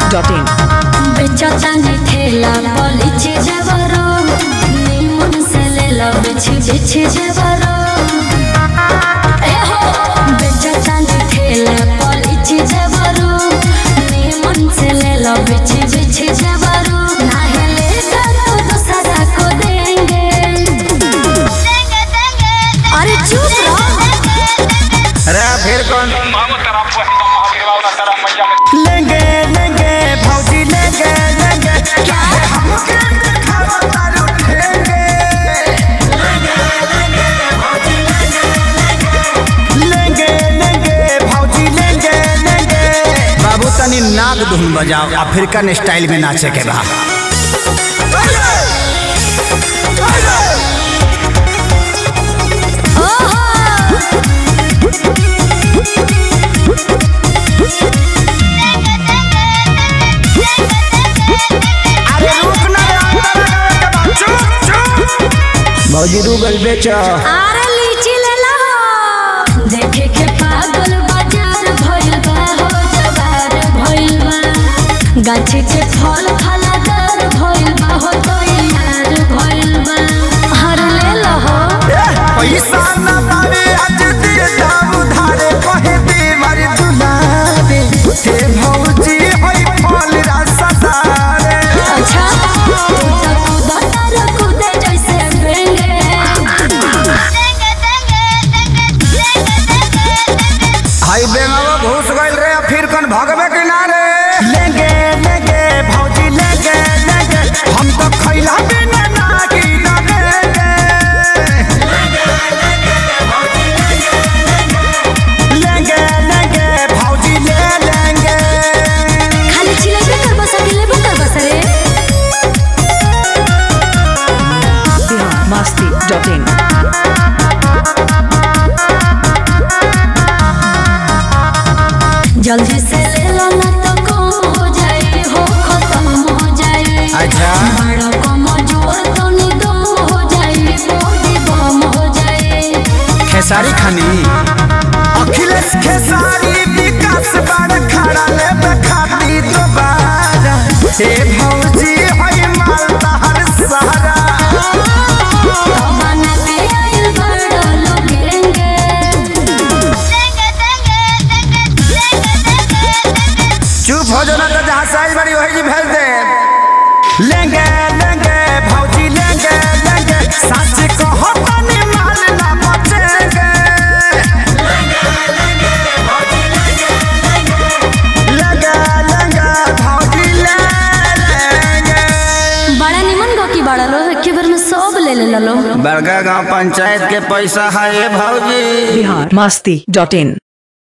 masti.in. बेचतानी ठेला पलिचे जवरो निमन से ले लो बिछ जवरो ए हो बेचतानी ठेला पलिचे जवरो निमन से ले लो बिछ जवरो नाहे ले तो दूसरा को देंगे अरे चुप रहो अरे फिर कौन लेंगे लेंगे भौजी लेंगे लेंगे क्या है हमके दिखावा तारू ठेंगे लेंगे लेंगे भौजी लेंगे लेंगे बाबू तनी नाग धुन बजाओ अफ्रीकन स्टाइल में नाचे के बा भौजी रूगल बेचो अरे लीची ले लो देखे के पागल बाजार भइल बा हो जवार भइल बा गाछी के फल फलादार भइल बा हो तो यार भइल बा हर ले लो हो पैसा ना पावे आज दिए दाम उधारे कहे देवर दुलारे हे भौजी होई फल रसदारे अच्छा तू तो कूदे जैसे बेंगे हाई बेंगावा घुस गइल रे फिर कौन भगवे किनारे लेंगे लेंगे भौजी लेंगे लेंगे हम तो खैला बिना नागी लगेंगे लेंगे लेंगे भौजी ले लेंगे खाली चिलेबे कर बस लेबो कर बस रे masti.in. जल्दी से ले लो ना तो कम हो जाए हो खत्म हो जाए अच्छा बड़ा कम जोर तो निदम हो जाए बॉडी बम हो जाए खेसारी खानी अखिलेश खेसारी विकास बार खड़ा ले बखाती दोबारा हे भौजी होई मालदा हर सहारा बना के आइल बड़ा लोगेंगे चुप हो जाना तो जहाँ साइज बड़ी वही जी भेज दे लेंगे लेंगे भौजी लेंगे लेंगे सच कहो तनी माल ना बचेंगे लेंगे लेंगे भौजी ले लेंगे बड़ा निमन गो की बड़ा लो एक बार में सब ले लो बड़का गांव पंचायत के पैसा है भौजी masti.in.